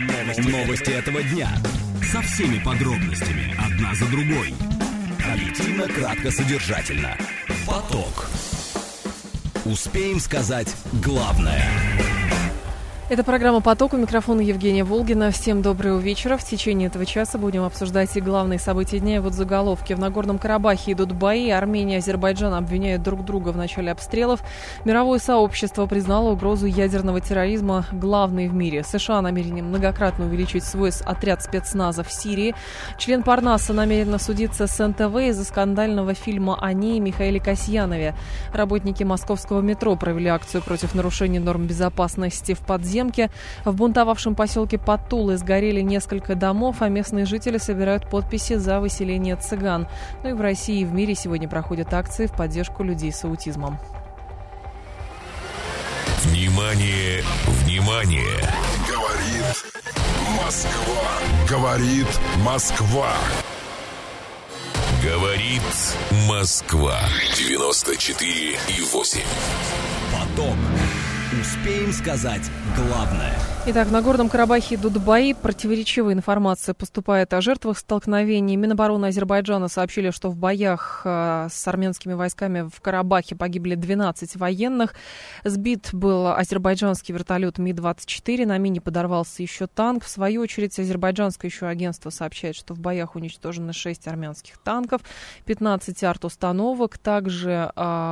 Новости этого дня. Со всеми подробностями, одна за другой. Объективно, кратко, содержательно. Поток. Успеем сказать главное. Это программа «Поток». У микрофона Евгения Волгина. Всем доброго вечера. В течение этого часа будем обсуждать и главные события дня. И вот заголовки. В Нагорном Карабахе идут бои. Армения и Азербайджан обвиняют друг друга в начале обстрелов. Мировое сообщество признало угрозу ядерного терроризма главной в мире. США намерены многократно увеличить свой отряд спецназа в Сирии. Член Парнаса намерен судиться с НТВ из-за скандального фильма о ней Михаиле Касьянове. Работники московского метро провели акцию против нарушения норм безопасности в подземке. В бунтовавшем поселке Подтулы сгорели несколько домов, а местные жители собирают подписи за выселение цыган. Ну и в России и в мире сегодня проходят акции в поддержку людей с аутизмом. Внимание, внимание! Говорит Москва. Говорит Москва. Говорит Москва. 94,8. Поток. Успеем сказать главное. Итак, в Нагорном Карабахе идут бои. Противоречивая информация поступает о жертвах столкновений. Минобороны Азербайджана сообщили, что в боях с армянскими войсками в Карабахе погибли 12 военных. Сбит был азербайджанский вертолет Ми-24. На мине подорвался еще танк. В свою очередь, азербайджанское еще агентство сообщает, что в боях уничтожены 6 армянских танков, 15 арт-установок, также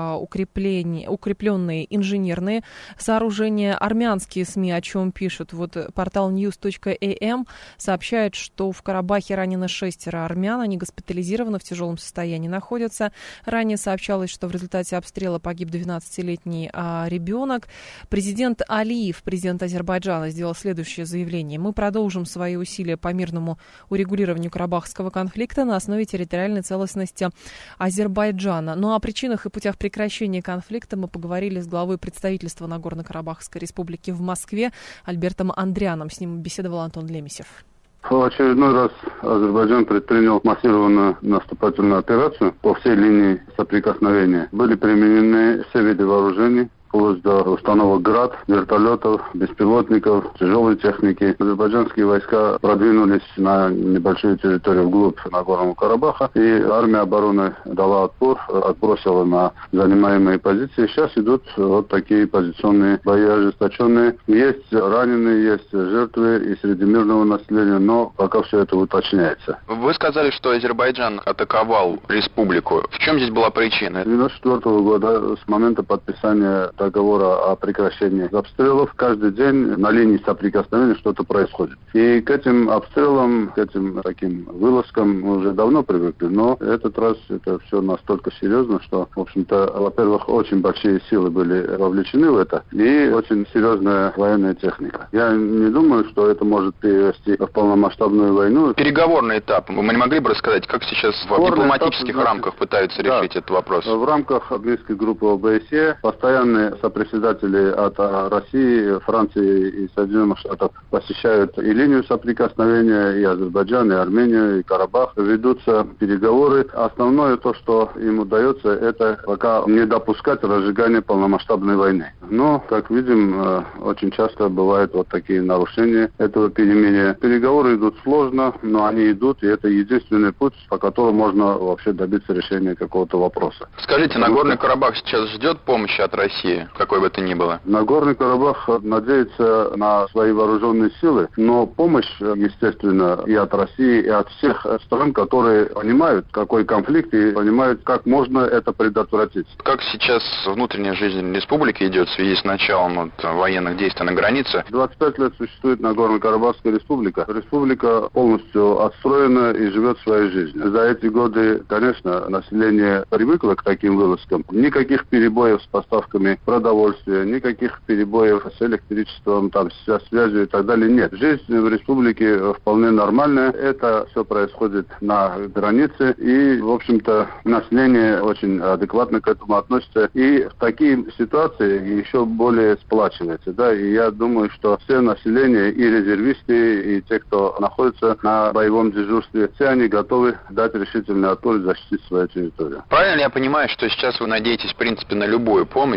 укрепленные инженерные сооружения. Армянские СМИ о чем пишут? Вот портал news.am сообщает, что в Карабахе ранено 6 армян, они госпитализированы, в тяжелом состоянии находятся. Ранее сообщалось, что в результате обстрела погиб 12-летний ребенок. Президент Алиев, президент Азербайджана, сделал следующее заявление. Мы продолжим свои усилия по мирному урегулированию карабахского конфликта на основе территориальной целостности Азербайджана. Ну а о причинах и путях прекращения конфликта мы поговорили с главой представительства Нагорно-Карабахской республики в Москве Альбертом Андрианом. С ним беседовал Антон Лемесев. В очередной раз Азербайджан предпринял массированную наступательную операцию по всей линии соприкосновения. Были применены все виды вооружений, вплоть до установок ГРАД, вертолетов, беспилотников, тяжелой техники. Азербайджанские войска продвинулись на небольшую территорию вглубь Нагорного Карабаха, и армия обороны дала отпор, отбросила на занимаемые позиции. Сейчас идут вот такие позиционные бои ожесточенные. Есть раненые, есть жертвы и среди мирного населения, но пока все это уточняется. Вы сказали, что Азербайджан атаковал республику. В чем здесь была причина? 1994 года, с момента подписания договора о прекращении обстрелов, каждый день на линии соприкосновения что-то происходит. И к этим обстрелам, к этим таким вылазкам мы уже давно привыкли, но этот раз это все настолько серьезно, что, в общем-то, во-первых, очень большие силы были вовлечены в это, и очень серьезная военная техника. Я не думаю, что это может перевести в полномасштабную войну. Переговорный этап. Вы не могли бы рассказать, как сейчас в дипломатических рамках пытаются решить этот вопрос? В рамках Минской группы ОБСЕ постоянные сопредседатели от России, Франции и Соединенных Штатов посещают и линию соприкосновения, и Азербайджан, и Армению, и Карабах. Ведутся переговоры. Основное то, что им удается, это пока не допускать разжигания полномасштабной войны. Но, как видим, очень часто бывают вот такие нарушения этого перемирия. Переговоры идут сложно, но они идут, и это единственный путь, по которому можно вообще добиться решения какого-то вопроса. Скажите, Нагорный Карабах сейчас ждет помощи от России? Какой бы то ни было. Нагорный Карабах надеется на свои вооруженные силы, но помощь, естественно, и от России, и от всех стран, которые понимают, какой конфликт, и понимают, как можно это предотвратить. Как сейчас внутренняя жизнь республики идет в связи с началом военных действий на границе? 25 лет существует Нагорно-Карабахская республика. Республика полностью отстроена и живет своей жизнью. За эти годы, конечно, население привыкло к таким вылазкам. Никаких перебоев с поставками продовольствия, никаких перебоев с электричеством, там, со связью и так далее нет. Жизнь в республике вполне нормальная. Это все происходит на границе. И, в общем-то, население очень адекватно к этому относится. И в такие ситуации еще более сплачивается. Да? И я думаю, что все население, и резервисты, и те, кто находится на боевом дежурстве, все они готовы дать решительный отпор и защитить свою территорию. Правильно ли я понимаю, что сейчас вы надеетесь, в принципе, на любую помощь, как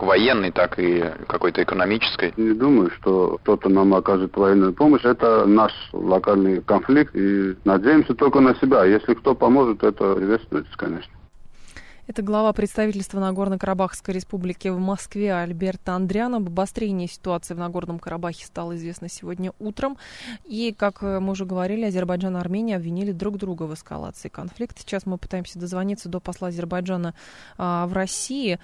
военной, так и какой-то экономической? Не думаю, что кто-то нам окажет военную помощь. Это наш локальный конфликт, и надеемся только на себя. Если кто поможет, это приветствуется, конечно. Это глава представительства Нагорно-Карабахской республики в Москве Альберт Андрян. Об обострении ситуации в Нагорном Карабахе стало известно сегодня утром. И, как мы уже говорили, Азербайджан и Армения обвинили друг друга в эскалации конфликта. Сейчас мы пытаемся дозвониться до посла Азербайджана в России.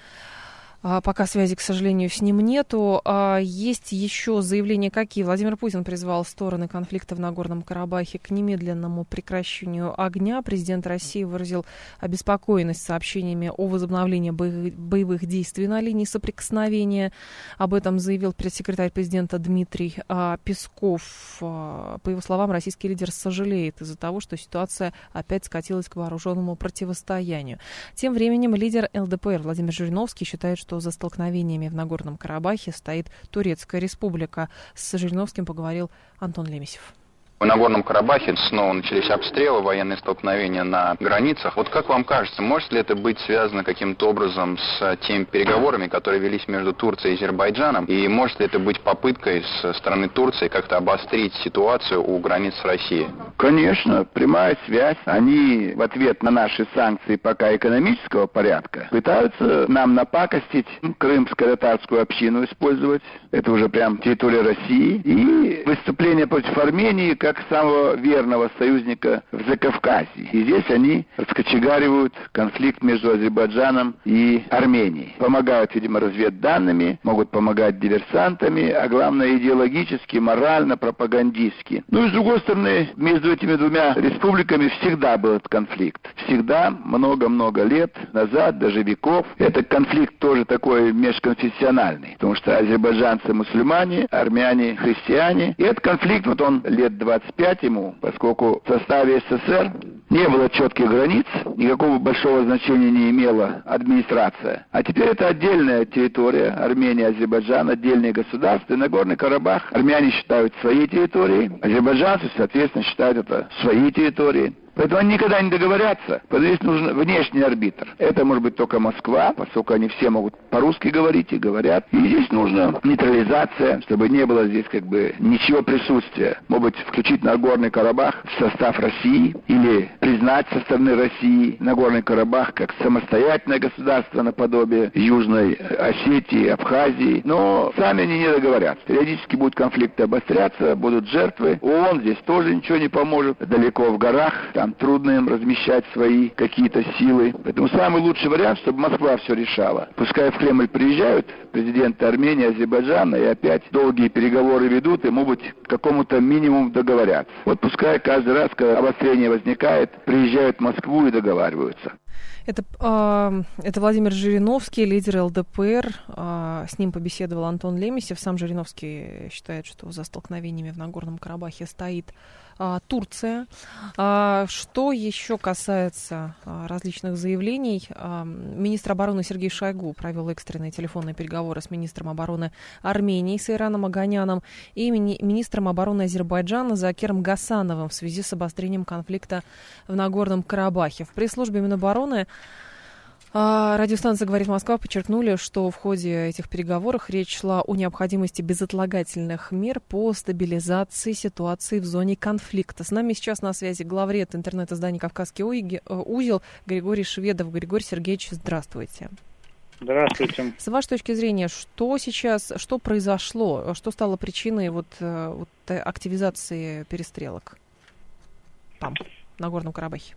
Пока связи, к сожалению, с ним нету. Есть еще заявления какие? Владимир Путин призвал стороны конфликта в Нагорном Карабахе к немедленному прекращению огня. Президент России выразил обеспокоенность сообщениями о возобновлении боевых действий на линии соприкосновения. Об этом заявил пресс-секретарь президента Дмитрий Песков. По его словам, российский лидер сожалеет из-за того, что ситуация опять скатилась к вооруженному противостоянию. Тем временем лидер ЛДПР Владимир Жириновский считает, что за столкновениями в Нагорном Карабахе стоит Турецкая республика. С Жириновским поговорил Антон Лемесев. В Нагорном Карабахе снова начались обстрелы, военные столкновения на границах. Вот как вам кажется, может ли это быть связано каким-то образом с теми переговорами, которые велись между Турцией и Азербайджаном? И может ли это быть попыткой со стороны Турции как-то обострить ситуацию у границ с Россией? Конечно, прямая связь. Они в ответ на наши санкции пока экономического порядка пытаются нам напакостить, крымско-татарскую общину использовать. Это уже прям территория России. И выступление против Армении как самого верного союзника в Закавказье. И здесь они раскочегаривают конфликт между Азербайджаном и Арменией. Помогают, видимо, разведданными, могут помогать диверсантами, а главное идеологически, морально, пропагандистски. Ну и с другой стороны, между этими двумя республиками всегда был этот конфликт. Всегда, много-много лет назад, даже веков. Этот конфликт тоже такой межконфессиональный, потому что азербайджанцы мусульмане, армяне христиане. И этот конфликт, вот он лет 25 ему, поскольку в составе СССР не было четких границ, никакого большого значения не имела администрация. А теперь это отдельная территория, Армения, Азербайджан, отдельные государства. И Нагорный Карабах армяне считают своей территорией, азербайджанцы, соответственно, считают это своей территорией. Поэтому они никогда не договорятся, потому что здесь нужен внешний арбитр. Это может быть только Москва, поскольку они все могут по-русски говорить и говорят. И здесь нужна нейтрализация, чтобы не было здесь как бы ничего присутствия. Может быть, включить Нагорный Карабах в состав России или признать со стороны России Нагорный Карабах как самостоятельное государство наподобие Южной Осетии, Абхазии. Но сами они не договорятся. Периодически будут конфликты обостряться, будут жертвы. ООН здесь тоже ничего не поможет. Далеко в горах. Там трудно им размещать свои какие-то силы. Поэтому самый лучший вариант, чтобы Москва все решала. Пускай в Кремль приезжают президенты Армении, Азербайджана, и опять долгие переговоры ведут, и, может быть, к какому-то минимуму договорятся. Вот пускай каждый раз, когда обострение возникает, приезжают в Москву и договариваются. Это Владимир Жириновский, лидер ЛДПР. С ним побеседовал Антон Лемесев. Сам Жириновский считает, что за столкновениями в Нагорном Карабахе стоит Турция. Что еще касается различных заявлений, министр обороны Сергей Шойгу провел экстренные телефонные переговоры с министром обороны Армении Сайраном Оганяном и министром обороны Азербайджана Закиром Гасановым в связи с обострением конфликта в Нагорном Карабахе. В пресс-службе Минобороны радиостанция «Говорит Москва» подчеркнули, что в ходе этих переговоров речь шла о необходимости безотлагательных мер по стабилизации ситуации в зоне конфликта. С нами сейчас на связи главред интернет-издания «Кавказский узел» Григорий Шведов. Григорий Сергеевич, здравствуйте. Здравствуйте. С вашей точки зрения, что произошло, что стало причиной активизации перестрелок там, в Нагорном Карабахе?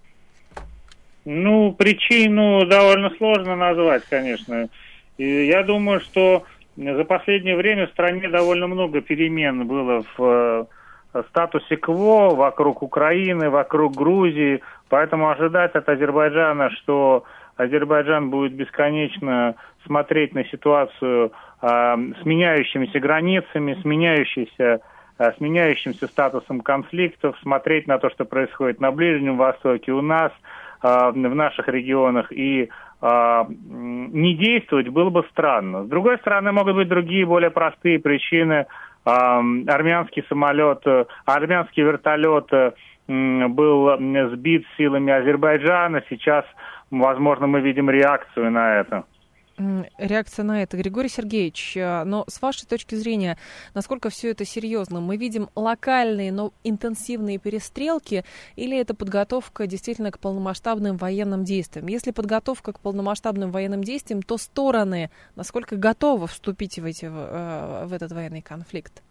Причину довольно сложно назвать, конечно. И я думаю, что за последнее время в стране довольно много перемен было в статусе КВО вокруг Украины, вокруг Грузии. Поэтому ожидать от Азербайджана, что Азербайджан будет бесконечно смотреть на ситуацию с меняющимися границами, с меняющимся статусом конфликтов, смотреть на то, что происходит на Ближнем Востоке, у нас, в наших регионах, и не действовать было бы странно. С другой стороны, могут быть другие, более простые причины. Армянский вертолет был сбит силами Азербайджана. Сейчас, возможно, мы видим реакцию на это. реакция на это. Григорий Сергеевич, но с вашей точки зрения, насколько все это серьезно? Мы видим локальные, но интенсивные перестрелки, или это подготовка действительно к полномасштабным военным действиям? Если подготовка к полномасштабным военным действиям, то стороны насколько готовы вступить в этот военный конфликт?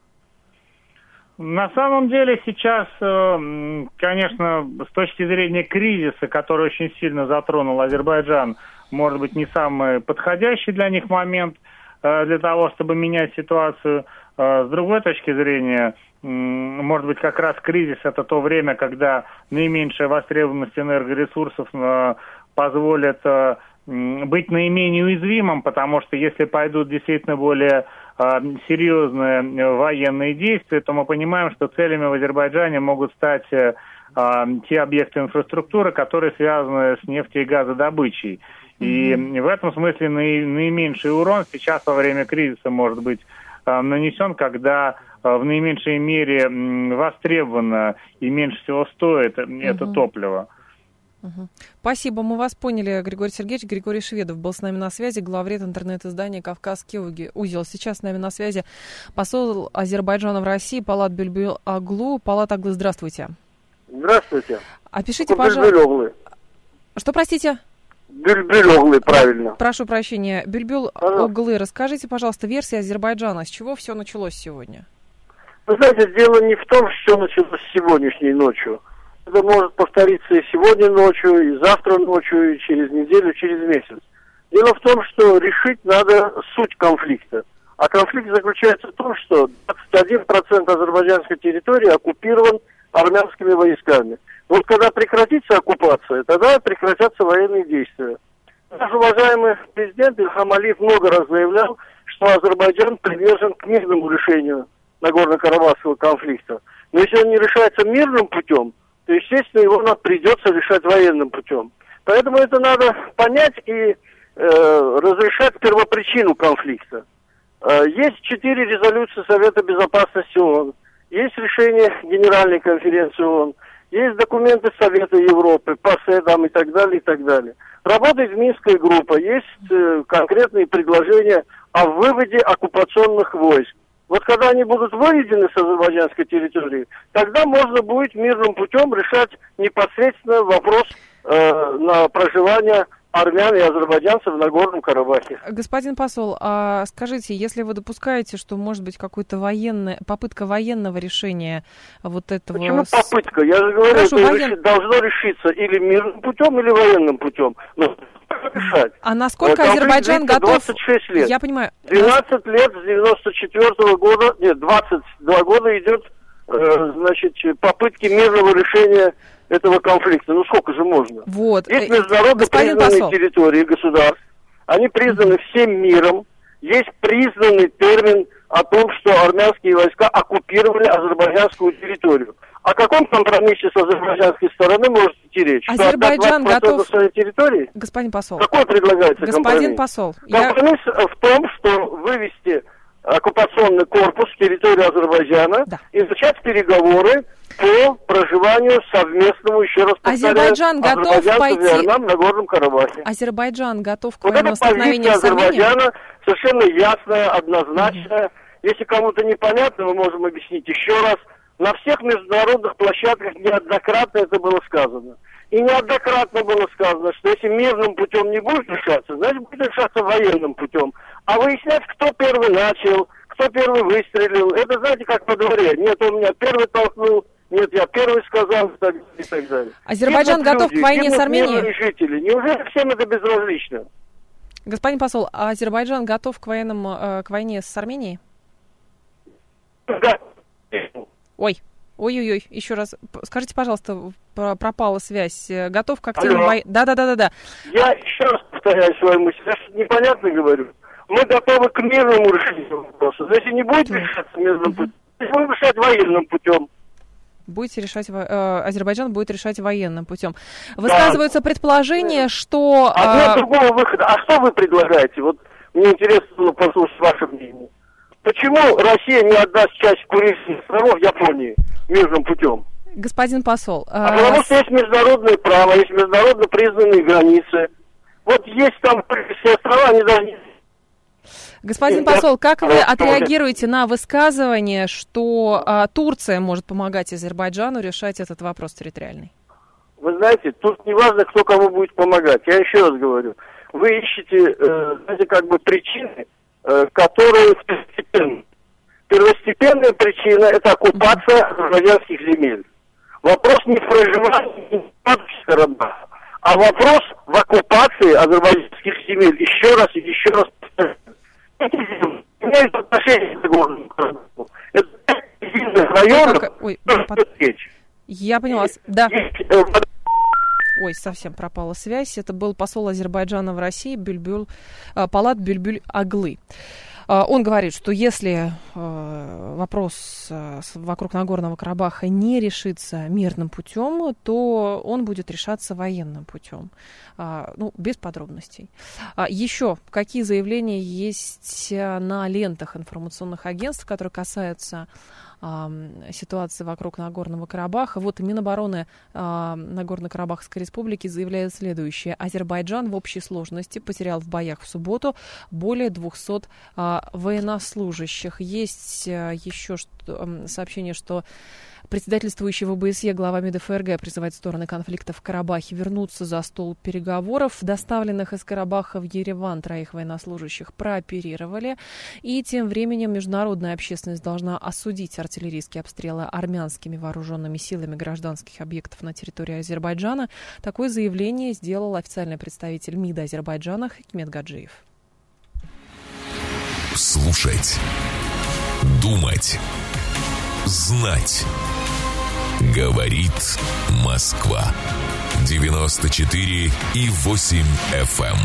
На самом деле сейчас, конечно, с точки зрения кризиса, который очень сильно затронул Азербайджан, может быть, не самый подходящий для них момент для того, чтобы менять ситуацию. С другой точки зрения, может быть, как раз кризис – это то время, когда наименьшая востребованность энергоресурсов позволит быть наименее уязвимым, потому что если пойдут действительно более серьезные военные действия, то мы понимаем, что целями в Азербайджане могут стать те объекты инфраструктуры, которые связаны с нефтью и газодобычей. И в этом смысле наименьший урон сейчас во время кризиса может быть нанесен, когда в наименьшей мере востребовано и меньше всего стоит это топливо. Спасибо, мы вас поняли, Григорий Сергеевич. Григорий Шведов был с нами на связи, главред интернет-издания «Кавказский узел». Сейчас с нами на связи посол Азербайджана в России Палат Бюльбюл-Оглу. Палат Оглы, здравствуйте. Здравствуйте. Опишите, пожалуйста... Что, простите? Бюльбюл-Оглы, правильно. Прошу прощения. Бюльбюл-Оглы, расскажите, пожалуйста, версия Азербайджана. С чего все началось сегодня? Вы знаете, дело не в том, что началось сегодняшней ночью. Это может повториться и сегодня ночью, и завтра ночью, и через неделю, через месяц. Дело в том, что решить надо суть конфликта. А конфликт заключается в том, что 21% азербайджанской территории оккупирован армянскими войсками. Вот когда прекратится оккупация, тогда прекратятся военные действия. Наш уважаемый президент Ильхам Алиев много раз заявлял, что Азербайджан привержен к мирному решению Нагорно-Карабахского конфликта. Но если он не решается мирным путем, то, естественно, его придется решать военным путем. Поэтому это надо понять и разрешать первопричину конфликта. Есть 4 резолюции Совета Безопасности ООН, есть решение Генеральной конференции ООН, есть документы Совета Европы, ПАСЕ и так далее, и так далее. Работает Минская группа, есть конкретные предложения о выводе оккупационных войск. Вот когда они будут выведены с азербайджанской территории, тогда можно будет мирным путем решать непосредственно вопрос на проживание армян и азербайджанцев в Нагорном Карабахе. Господин посол, а скажите, если вы допускаете, что может быть какая-то попытка военного решения вот этого... Почему попытка? Я же говорю, хорошо, это должно решиться или мирным путем, или военным путем. Но решать. А насколько Азербайджан готов... 26 лет. Я понимаю. 12 лет с 94 года, нет, 22 года идет, попытки мирного решения этого конфликта. Ну сколько же можно? Вот. Есть международно признанные территории государств. Они признаны всем миром. Есть признанный термин о том, что армянские войска оккупировали азербайджанскую территорию. О каком компромиссе с азербайджанской стороны может идти речь? Азербайджан готов... своей территории? Господин посол. Какой предлагается господин посол. Компромисс в том, что вывести оккупационный корпус с территории Азербайджана и начать переговоры по проживанию совместному, еще раз повторяю, Азербайджан готов пойти... в Нагорном Карабахе. Азербайджан готов к военному столкновению с Арменией? Азербайджана совершенно ясная, однозначная. Если кому-то непонятно, мы можем объяснить еще раз. На всех международных площадках неоднократно это было сказано. И неоднократно было сказано, что если мирным путем не будет решаться, значит будет решаться военным путем. А выяснять, кто первый начал, кто первый выстрелил, это знаете, как по дворе. Нет, он меня первый толкнул, нет, я первый сказал, и так далее. Азербайджан готов к войне с Арменией? Жители. Неужели всем это безразлично? Господин посол, а Азербайджан готов к войне с Арменией? Да. Ой-ой-ой, еще раз, скажите, пожалуйста, пропала связь. Готов к активной войне? Да. Я еще раз повторяю свою мысль. Я что-то непонятно говорю. Мы готовы к мирному решению вопроса. Если не будет решаться мирным путем, будем решать военным путем. Азербайджан будет решать военным путем. Высказываются предположения, что... Нет другого выхода. А что вы предлагаете? Вот мне интересно было послушать ваше мнение. Почему Россия не отдаст часть Курильских островов Японии мирным путем? Господин посол... потому что есть международное право, есть международно признанные границы. Вот есть там все острова, они даже... Господин посол, как вы отреагируете на высказывание, что Турция может помогать Азербайджану решать этот вопрос территориальный? Вы знаете, тут не важно, кто кому будет помогать. Я еще раз говорю. Вы ищете, знаете, как бы причины, которые второстепенны. Первостепенная причина – это оккупация азербайджанских земель. Вопрос не в проживании, не в статусе Карабаха, а вопрос в оккупации азербайджанских земель. Еще раз повторяю. Эти земли имеют отношение к Нагорному Карабаху. Это земельных районов. Я поняла вас. Да. Ой, совсем пропала связь. Это был посол Азербайджана в России Палат Бюльбюль Аглы. Он говорит, что если вопрос вокруг Нагорного Карабаха не решится мирным путем, то он будет решаться военным путем. Без подробностей. Еще какие заявления есть на лентах информационных агентств, которые касаются ситуации вокруг Нагорного Карабаха? Вот Минобороны Нагорно-Карабахской республики заявляет следующее. Азербайджан в общей сложности потерял в боях в субботу более 200 военнослужащих. Есть еще сообщение, что председательствующий в ОБСЕ глава МИД ФРГ призывает стороны конфликта в Карабахе вернуться за стол переговоров. Доставленных из Карабаха в Ереван 3 военнослужащих прооперировали. И тем временем международная общественность должна осудить артиллерийские обстрелы армянскими вооруженными силами гражданских объектов на территории Азербайджана. Такое заявление сделал официальный представитель МИДа Азербайджана Хикмет Гаджиев. Слушать, думать, знать. Говорит Москва. 94,8 FM.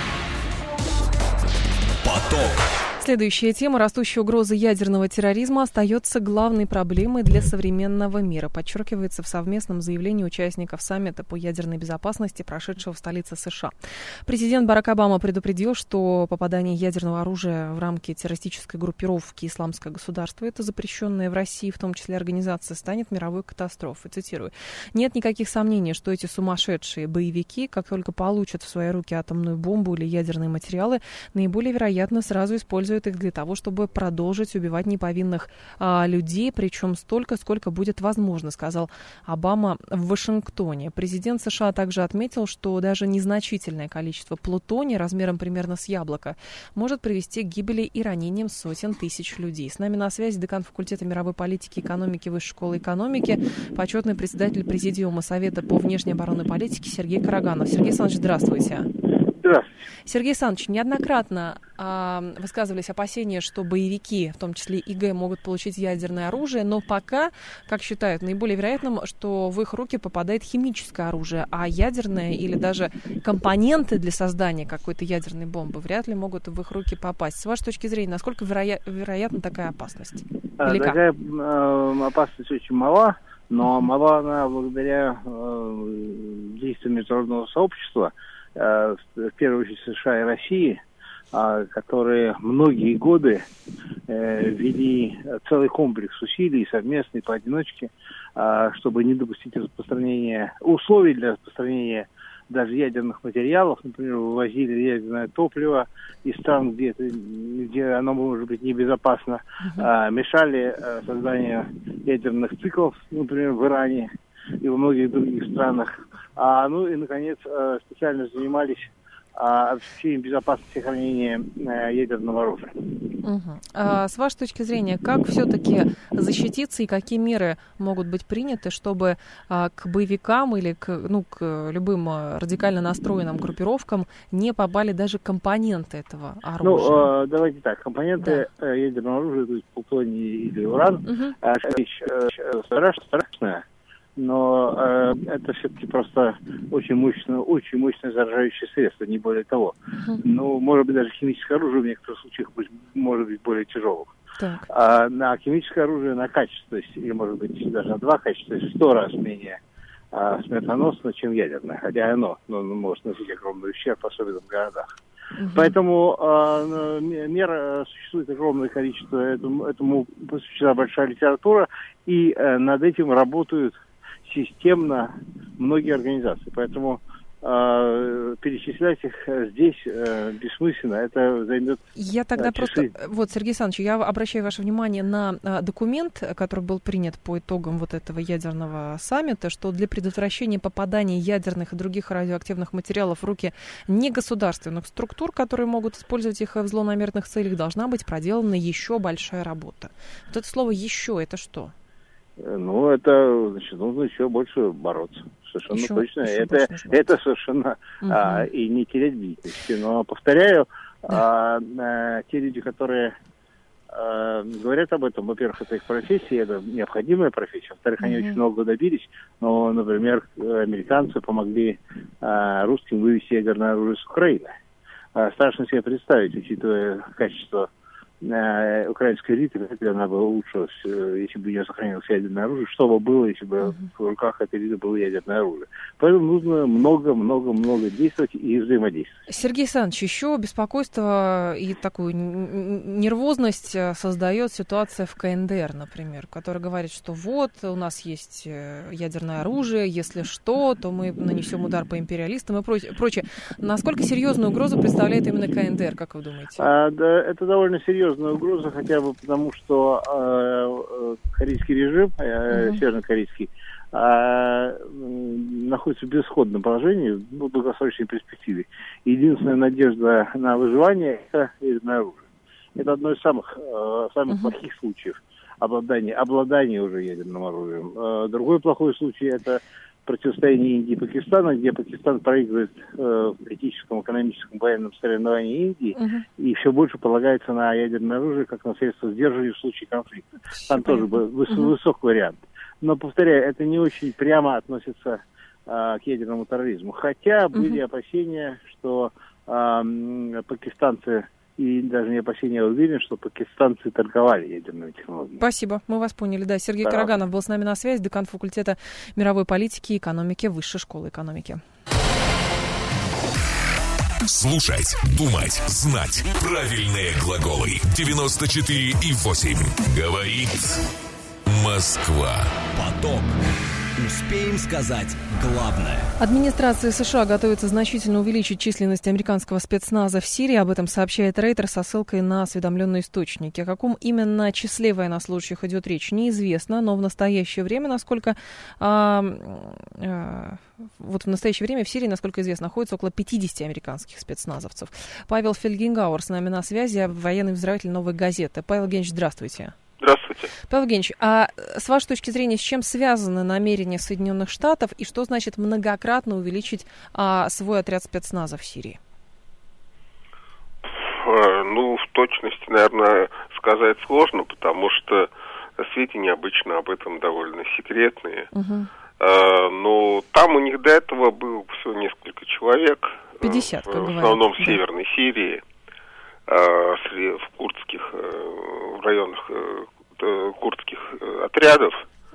Поток. Следующая тема. Растущая угроза ядерного терроризма остается главной проблемой для современного мира, подчеркивается в совместном заявлении участников саммита по ядерной безопасности, прошедшего в столице США. Президент Барак Обама предупредил, что попадание ядерного оружия в рамки террористической группировки «Исламское государство», это запрещенная в России, в том числе организация, станет мировой катастрофой. Цитирую. «Нет никаких сомнений, что эти сумасшедшие боевики, как только получат в свои руки атомную бомбу или ядерные материалы, наиболее вероятно сразу используют их для того, чтобы продолжить убивать неповинных людей, причем столько, сколько будет возможно», сказал Обама в Вашингтоне. Президент США также отметил, что даже незначительное количество плутония размером примерно с яблоко может привести к гибели и ранениям сотен тысяч людей. С нами на связи декан факультета мировой политики и экономики Высшей школы экономики, почетный председатель Президиума Совета по внешней оборонной политике Сергей Караганов. Сергей Александрович, здравствуйте. Здравствуйте. Сергей Александрович, неоднократно высказывались опасения, что боевики, в том числе ИГ, могут получить ядерное оружие, но пока, как считают, наиболее вероятным, что в их руки попадает химическое оружие, а ядерное или даже компоненты для создания какой-то ядерной бомбы вряд ли могут в их руки попасть. С вашей точки зрения, насколько вероятна такая опасность? Такая опасность очень мала, но мала она благодаря действиям международного сообщества, в первую очередь США и России, которые многие годы вели целый комплекс усилий, совместный, поодиночке, чтобы не допустить распространения, условий для распространения даже ядерных материалов. Например, вывозили ядерное топливо из стран, где оно может быть небезопасно, мешали созданию ядерных циклов, например, в Иране и во многих других странах. И, наконец, специально занимались обеспечением безопасности хранения ядерного оружия. С вашей точки зрения, как все-таки защититься и какие меры могут быть приняты, чтобы к боевикам или к любым радикально настроенным группировкам не попали даже компоненты этого оружия? Давайте так. Компоненты ядерного оружия, то есть плутоний или уран, вещь страшная. Но это все-таки просто очень мощное заражающее средство, не более того. Может быть, даже химическое оружие в некоторых случаях может быть более тяжелым. На химическое оружие на качество, или может быть даже на 2 качества, 100 раз менее смертоносно, чем ядерное. Хотя оно может носить огромный ущерб, особенно в городах. Поэтому мер существует огромное количество, этому посвящена большая литература, и над этим работают системно многие организации. Поэтому перечислять их здесь бессмысленно. Это займет Я тогда часы. просто... Вот, Сергей Александрович, я обращаю ваше внимание на документ, который был принят по итогам вот этого ядерного саммита, что для предотвращения попадания ядерных и других радиоактивных материалов в руки негосударственных структур, которые могут использовать их в злонамеренных целях, должна быть проделана еще большая работа. Вот это слово «еще» — это что? Ну, это, значит, нужно еще больше бороться. Совершенно точно. Это совершенно и не терять бдительности. Но, повторяю, те люди, которые говорят об этом, во-первых, это их профессия, это необходимая профессия. Во-вторых, они очень много добились. Но, например, американцы помогли русским вывести ядерное оружие с Украины. Страшно себе представить, учитывая качество украинской элиты, как она была лучше, если бы у нее сохранилось ядерное оружие, что бы было, если бы в руках этой элиты было ядерное оружие. Поэтому нужно много действовать и взаимодействовать. Сергей Александрович, еще беспокойство и такую нервозность создает ситуация в КНДР, например, которая говорит, что вот у нас есть ядерное оружие, если что, то мы нанесем удар по империалистам и прочее. Насколько серьезную угрозу представляет именно КНДР, как вы думаете? Да, это довольно серьезная угроза, хотя бы потому, что корейский режим, севернокорейский, находится в безысходном положении в долгосрочной перспективе. Единственная надежда на выживание – это ядерное оружие. Это одно из самых плохих случаев обладания уже ядерным оружием. Другой плохой случай – это противостояние Индии и Пакистана, где Пакистан проигрывает в политическом, экономическом, военном соревновании Индии и все больше полагается на ядерное оружие как на средство сдерживания в случае конфликта. Там тоже высокий вариант. Но, повторяю, это не очень прямо относится к ядерному терроризму. Хотя были опасения, что пакистанцы, и даже не опасения, а уверен, что пакистанцы торговали ядерными технологиями. Спасибо, мы вас поняли. Да, Сергей Караганов был с нами на связи, декан факультета мировой политики и экономики Высшей школы экономики. Слушать, думать, знать. Правильные глаголы. 94,8. Говорит Москва. Поток. Успеем сказать главное. Администрация США готовится значительно увеличить численность американского спецназа в Сирии. Об этом сообщает Рейтер со ссылкой на осведомленные источники. О каком именно числе военнослужащих идет речь, неизвестно, но в настоящее время, насколько в настоящее время в Сирии, насколько известно, находится около 50 американских спецназовцев. Павел Фельгенгауэр с нами на связи, военный обозреватель «Новой газеты». Павел Евгеньевич, здравствуйте. Здравствуйте. Павел Евгеньевич, а с вашей точки зрения, с чем связаны намерения Соединенных Штатов и что значит многократно увеличить свой отряд спецназа в Сирии? В точности, наверное, сказать сложно, потому что сведения обычно об этом довольно секретные. Но там у них до этого было всего несколько человек. 50, как говорят. В основном в Северной Сирии. В курдских в районах курдских отрядов.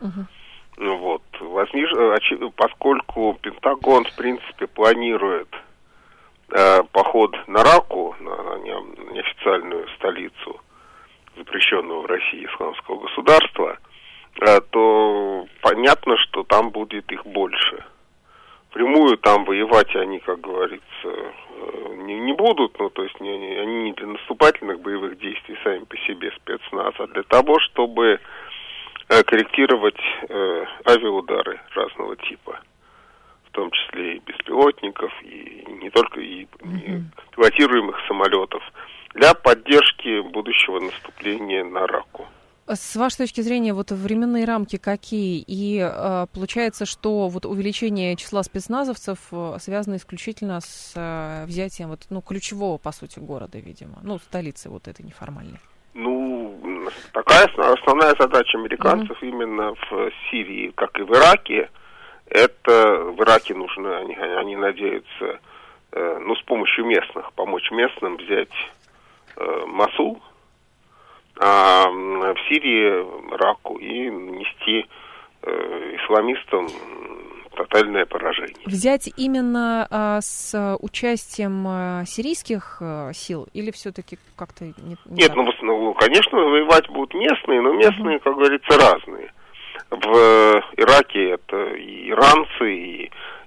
Поскольку Пентагон, в принципе, планирует поход на Раку, на неофициальную столицу запрещенного в России исламского государства, то понятно, что там будет их больше. Впрямую там воевать они, как говорится, не будут, то есть они не для наступательных боевых действий сами по себе спецназ, а для того, чтобы корректировать авиаудары разного типа, в том числе и беспилотников, и не только и пилотируемых самолетов, для поддержки будущего наступления на Раку. С вашей точки зрения, временные рамки какие? И получается, что увеличение числа спецназовцев связано исключительно с взятием ключевого, по сути, города, видимо, столицы этой неформальной. Такая основная задача американцев именно в Сирии, как и в Ираке. Это в Ираке нужно, они надеются, с помощью местных, помочь местным взять Мосул, а в Сирии Раку и нести исламистам тотальное поражение. Взять именно с участием сирийских сил или все-таки как-то не Нет, конечно, воевать будут местные, но местные, как говорится, разные. В Ираке это и иранцы, и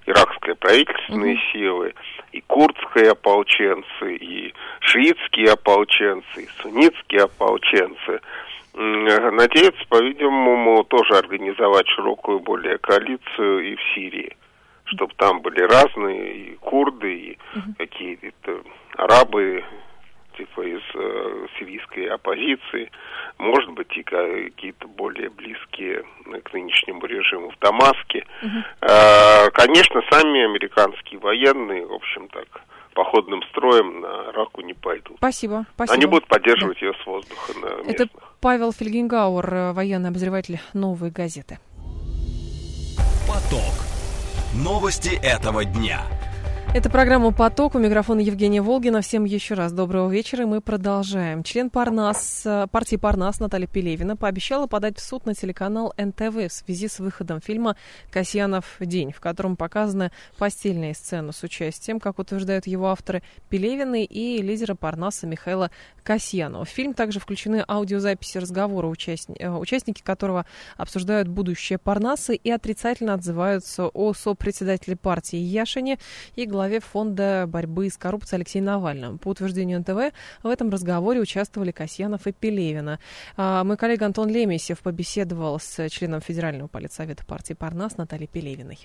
иракские правительственные силы, и курдские ополченцы, и шиитские ополченцы, и суннитские ополченцы. Надеются, по-видимому, тоже организовать широкую более коалицию и в Сирии, чтобы там были разные и курды, и какие-то арабы, типа из сирийской оппозиции, может быть, и какие-то более близкие к нынешнему режиму в Дамаске. Конечно, сами американские военные, в общем, так, походным строем на Раку не пойдут. Спасибо. Они будут поддерживать ее с воздуха на местных. Это Павел Фельгенгауэр, военный обозреватель «Новой газеты». Поток. Новости этого дня. Это программа «Поток». У микрофона Евгения Волгина. Всем еще раз доброго вечера. И мы продолжаем. Член партии «Парнас» Наталья Пелевина пообещала подать в суд на телеканал НТВ в связи с выходом фильма «Касьянов день», в котором показаны постельные сцены с участием, как утверждают его авторы, Пелевиной и лидера «Парнаса» Михаила Касьянова. В фильм также включены аудиозаписи разговора, участники которого обсуждают будущее Парнаса и отрицательно отзываются о сопредседателе партии Яшине и главе фонда борьбы с коррупцией Алексея Навального. По утверждению НТВ, в этом разговоре участвовали Касьянов и Пелевина. Мой коллега Антон Лемесев побеседовал с членом Федерального политсовета партии «Парнас» Натальей Пелевиной.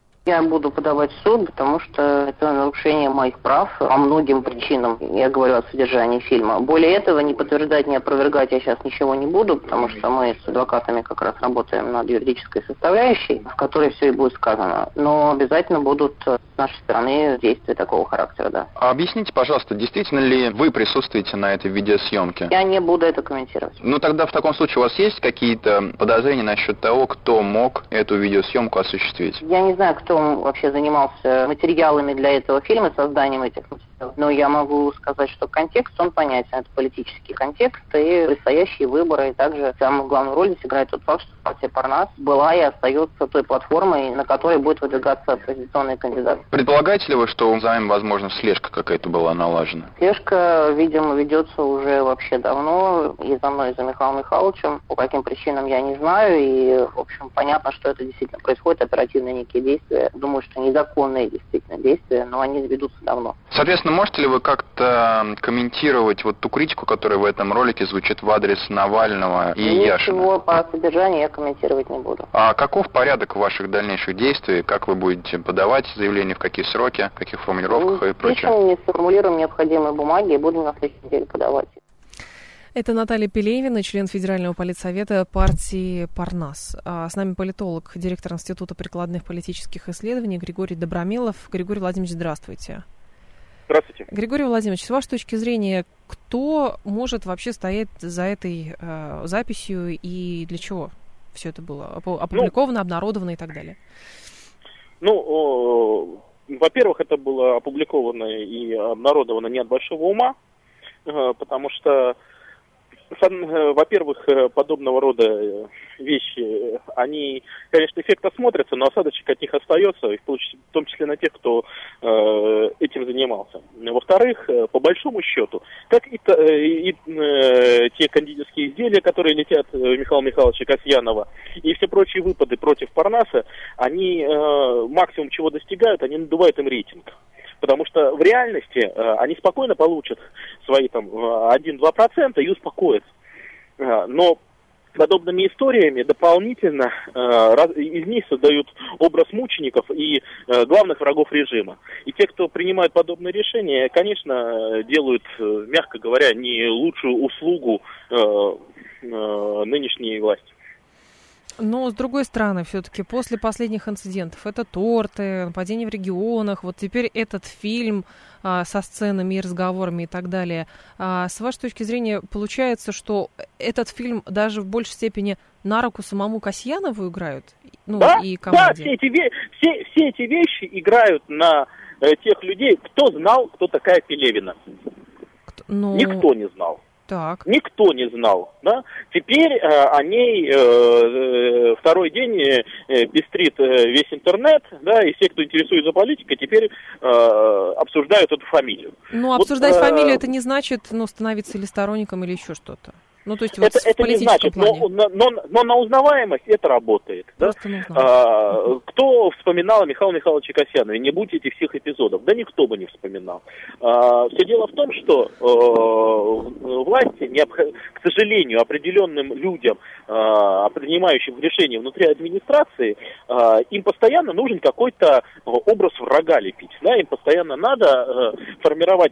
Я буду подавать в суд, потому что это нарушение моих прав по многим причинам. Я говорю о содержании фильма. Более этого, не подтверждать, не опровергать я сейчас ничего не буду, потому что мы с адвокатами как раз работаем над юридической составляющей, в которой все и будет сказано. Но обязательно будут с нашей стороны действия такого характера, да. А объясните, пожалуйста, действительно ли вы присутствуете на этой видеосъемке? Я не буду это комментировать. Ну тогда в таком случае у вас есть какие-то подозрения насчет того, кто мог эту видеосъемку осуществить? Я не знаю, кто вообще занимался материалами для этого фильма, созданием этих материалов. Но я могу сказать, что контекст, он понятен. Это политический контекст и предстоящие выборы. И также самую главную роль здесь играет тот факт, что партия «Парнас» была и остается той платформой, на которой будет выдвигаться оппозиционный кандидат. Предполагаете ли вы, что за вами, возможно, слежка какая-то была налажена? Слежка, видимо, ведется уже вообще давно. И за мной, и за Михаилом Михайловичем. По каким причинам я не знаю. И, в общем, понятно, что это действительно происходит, оперативные некие действия. Думаю, что незаконные действительно действия, но они ведутся давно. Соответственно, можете ли вы как-то комментировать вот ту критику, которая в этом ролике звучит в адрес Навального и Яшина? Ничего по содержанию я комментировать не буду. А каков порядок ваших дальнейших действий? Как вы будете подавать заявление, в какие сроки, в каких формулировках и прочее? Пишем, не сформулируем необходимые бумаги и будем на следующей неделе подавать. Это Наталья Пелевина, член Федерального политсовета партии «Парнас». С нами политолог, директор Института прикладных политических исследований Григорий Добромилов. Григорий Владимирович, здравствуйте. Здравствуйте. Григорий Владимирович, с вашей точки зрения, кто может вообще стоять за этой записью и для чего все это было опубликовано, обнародовано и так далее? Во-первых, это было опубликовано и обнародовано не от большого ума, потому что, во-первых, подобного рода вещи, они, конечно, эффектно смотрятся, но осадочек от них остается, в том числе на тех, кто этим занимался. Во-вторых, по большому счету, как и те кандидатские изделия, которые летят Михаила Михайловича Касьянова, и все прочие выпады против Парнаса, они максимум чего достигают, они надувают им рейтинг. Потому что в реальности они спокойно получат свои там 1-2% и успокоятся. Но подобными историями дополнительно из них создают образ мучеников и главных врагов режима. И те, кто принимают подобные решения, конечно, делают, мягко говоря, не лучшую услугу нынешней власти. Но, с другой стороны, все-таки после последних инцидентов, это торты, нападения в регионах, вот теперь этот фильм со сценами и разговорами и так далее. С вашей точки зрения, получается, что этот фильм даже в большей степени на руку самому Касьянову играют? И команде? Да, все эти вещи играют на тех людей, кто знал, кто такая Пелевина. Никто не знал. Так. Никто не знал, да? Теперь о ней второй день пестрит весь интернет, да, и все, кто интересуется политикой, теперь обсуждают эту фамилию. Обсуждать фамилию, это не значит, становиться или сторонником, или еще что-то. Ну, то есть это в не значит, но на узнаваемость это работает. Да? Кто вспоминал Михаила Михайловича Касьянова? Не будь этих всех эпизодов. Да никто бы не вспоминал. Все дело в том, что власти, к сожалению, определенным людям, принимающим решения внутри администрации, им постоянно нужен какой-то образ врага лепить. Да? Им постоянно надо формировать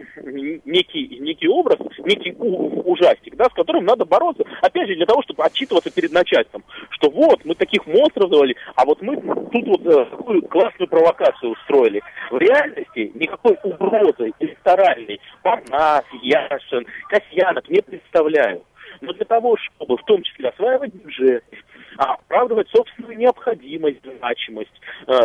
некий образ, некий ужастик, да, с которым надо бороться, опять же, для того, чтобы отчитываться перед начальством, что вот, мы таких монстров завали, а вот мы тут вот такую классную провокацию устроили. В реальности никакой угрозы электоральной Парнас, Яшин, Касьянов не представляют. Но для того, чтобы в том числе осваивать бюджет, оправдывать собственную необходимость, значимость,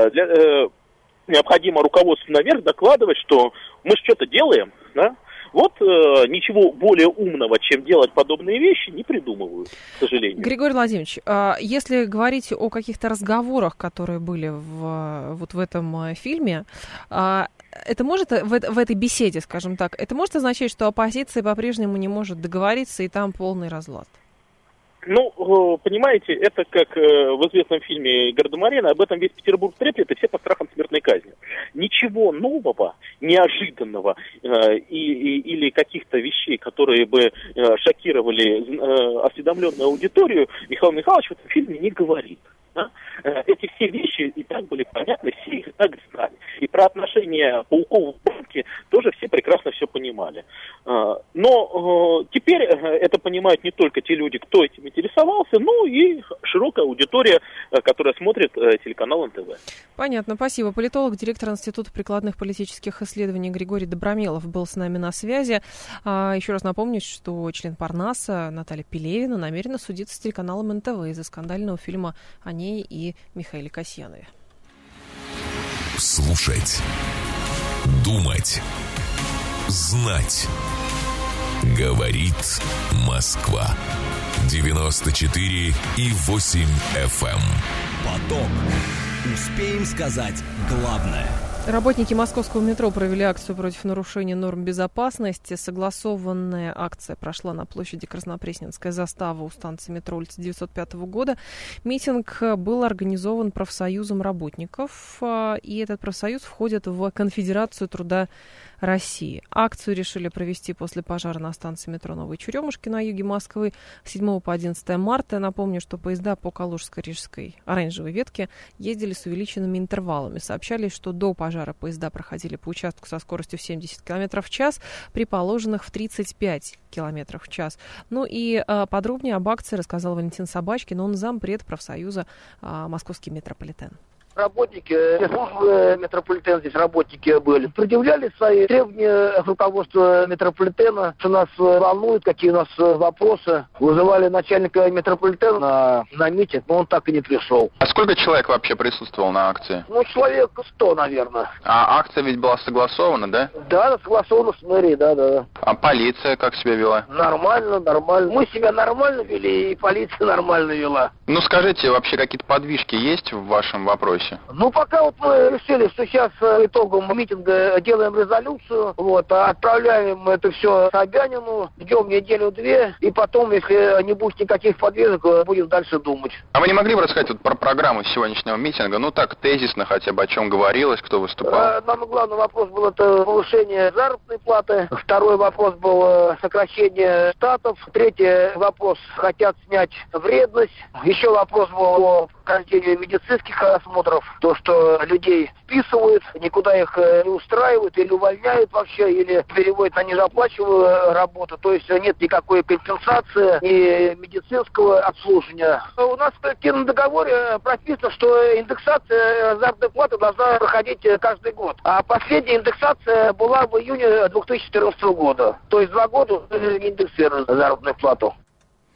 необходимо руководству наверх докладывать, что мы что-то делаем, да? Вот ничего более умного, чем делать подобные вещи, не придумывают, к сожалению. Григорий Владимирович, если говорить о каких-то разговорах, которые были вот в этом фильме, это может в этой беседе, скажем так, это может означать, что оппозиция по-прежнему не может договориться, и там полный разлад? Ну, понимаете, это как в известном фильме Гардемарина, об этом весь Петербург треплет, и все под страхом смертной казни. Ничего нового, неожиданного или каких-то вещей, которые бы шокировали осведомленную аудиторию, Михаил Михайлович в этом фильме не говорит. Да? Эти все вещи и так были понятны, все их и так знали. И про отношения пауков в банке тоже все прекрасно все понимали. Но теперь это понимают не только те люди, кто этим интересовался, но и широкая аудитория, которая смотрит телеканал НТВ. Понятно, спасибо. Политолог, директор Института прикладных политических исследований Григорий Добромелов был с нами на связи. Еще раз напомню, что член Парнаса Наталья Пелевина намерена судиться с телеканалом НТВ из-за скандального фильма о ней и Михаиле Касьянове. Слушать, думать, знать. Говорит Москва. 94,8 FM. Поток. Успеем сказать главное. Работники московского метро провели акцию против нарушения норм безопасности. Согласованная акция прошла на площади Краснопресненская застава у станции метро улицы 905 года. Митинг был организован профсоюзом работников, и этот профсоюз входит в Конфедерацию труда России. Акцию решили провести после пожара на станции метро Новые Черемушки на юге Москвы с 7 по 11 марта. Напомню, что поезда по Калужско-Рижской оранжевой ветке ездили с увеличенными интервалами. Сообщали, что до пожара поезда проходили по участку со скоростью в 70 км в час, при положенных в 35 км в час. Ну и подробнее об акции рассказал Валентин Собачкин, он зампред профсоюза «Московский метрополитен». Работники службы метрополитена, здесь работники были, предъявляли свои требования руководства метрополитена, что нас волнует, какие у нас вопросы. Вызывали начальника метрополитена на митинг, но он так и не пришел. А сколько человек вообще присутствовал на акции? Ну, человек 100, наверное. А акция ведь была согласована, да? Да, согласована с мэрией, да. А полиция как себя вела? Нормально. Мы себя нормально вели, и полиция нормально вела. Ну, скажите, вообще какие-то подвижки есть в вашем вопросе? Ну, пока вот мы решили, что сейчас итогом митинга делаем резолюцию, отправляем это все Собянину, ждем неделю-две, и потом, если не будет никаких подвижек, будем дальше думать. А вы не могли бы рассказать вот про программу сегодняшнего митинга? Ну, так, тезисно хотя бы, о чем говорилось, кто выступал? Самый главный вопрос был это повышение заработной платы. Второй вопрос был сокращение штатов. Третий вопрос — хотят снять вредность. Еще вопрос был о прохождению медицинских осмотров. То, что людей списывают, никуда их не устраивают, или увольняют вообще, или переводят на низооплачиваемую работу. То есть нет никакой компенсации и медицинского обслуживания. У нас в коллективном договоре прописано, что индексация заработной платы должна проходить каждый год. А последняя индексация была в июне 2014 года. То есть 2 года не индексировали заработную плату.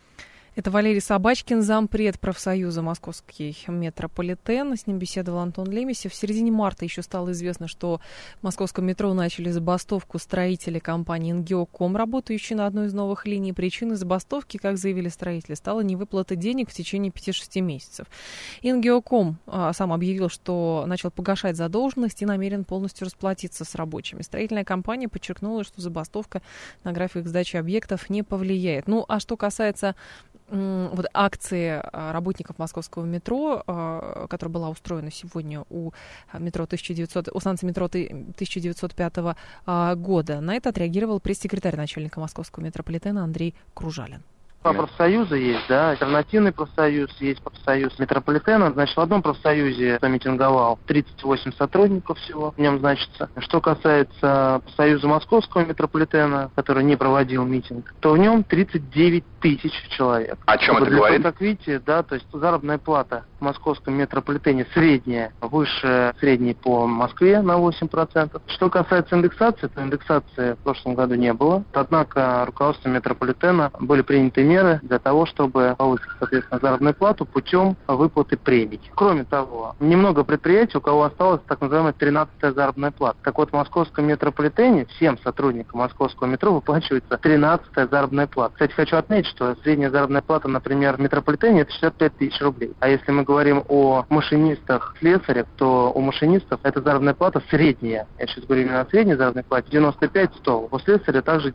Это Валерий Собачкин, зампред профсоюза «Московский метрополитен». С ним беседовал Антон Лемесев. В середине марта еще стало известно, что в московском метро начали забастовку строители компании «НГОКом», работающей на одной из новых линий. Причиной забастовки, как заявили строители, стала невыплата денег в течение 5-6 месяцев. НГОКом сам объявил, что начал погашать задолженность и намерен полностью расплатиться с рабочими. Строительная компания подчеркнула, что забастовка на график сдачи объектов не повлияет. Ну, а что касается вот акции работников московского метро, которая была устроена сегодня у станции метро 1905 года, на это отреагировал пресс-секретарь начальника московского метрополитена Андрей Кружалин. Два профсоюза есть, да, альтернативный профсоюз, есть профсоюз метрополитена. Значит, в одном профсоюзе митинговал 38 сотрудников всего, в нем значится. Что касается профсоюза московского метрополитена, который не проводил митинг, то в нем 39 тысяч человек. О чем это говорит? Как видите, да, то есть заработная плата в московском метрополитене средняя, выше средней по Москве на 8%. Что касается индексации, то индексации в прошлом году не было. Однако руководством метрополитена были приняты меры для того, чтобы повысить, соответственно, заработную плату путем выплаты премий. Кроме того, немного предприятий, у кого осталась так называемая 13-я заработная плата. Так вот, в московском метрополитене всем сотрудникам московского метро выплачивается 13-я заработная плата. Кстати, хочу отметить, что средняя заработная плата, например, в метрополитене это 65 тысяч рублей. А если мы говорим о машинистах, слесарях, то у машинистов эта заработная плата средняя. Я сейчас говорю именно о средней заработной плате. 95-100. У слесаря также